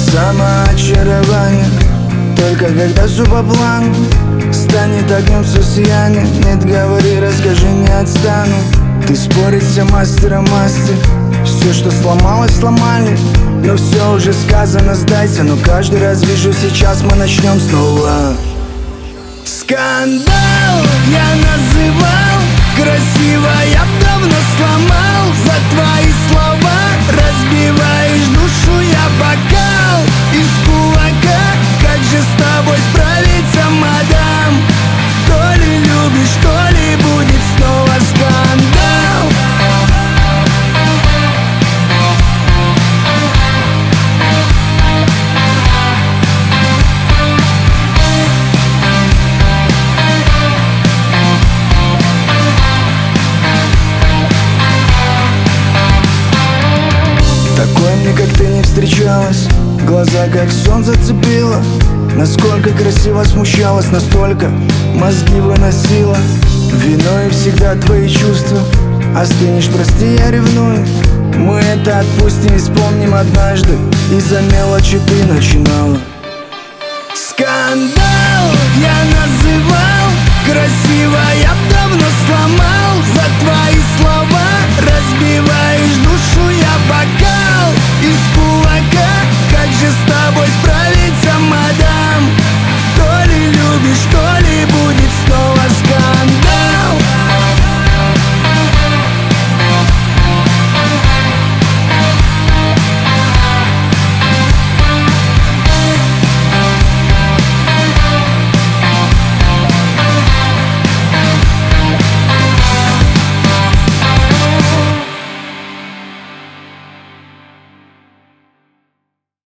самоочарование. Только когда все по плану станет огнем все сияние. Нет, говори, расскажи, не отстану. Ты спорить все мастера мастер. Все, что сломалось, сломали. Но все уже сказано, сдайся. Но каждый раз вижу, сейчас мы начнем снова. Скандал я называл, красиво я б давно сломал. За твои слова разбиваешь душу я бокал из кулака. Как же с тобой справиться, мадам? То ли любишь, то ли будет снова скандал. Такой мне, как ты, не встречалась. Глаза, как сон, зацепила. Насколько красиво смущалась, настолько мозги выносила. Виной всегда твои чувства. Остынешь, прости, я ревную. Мы это отпустим и вспомним однажды. Из-за мелочи ты начинала.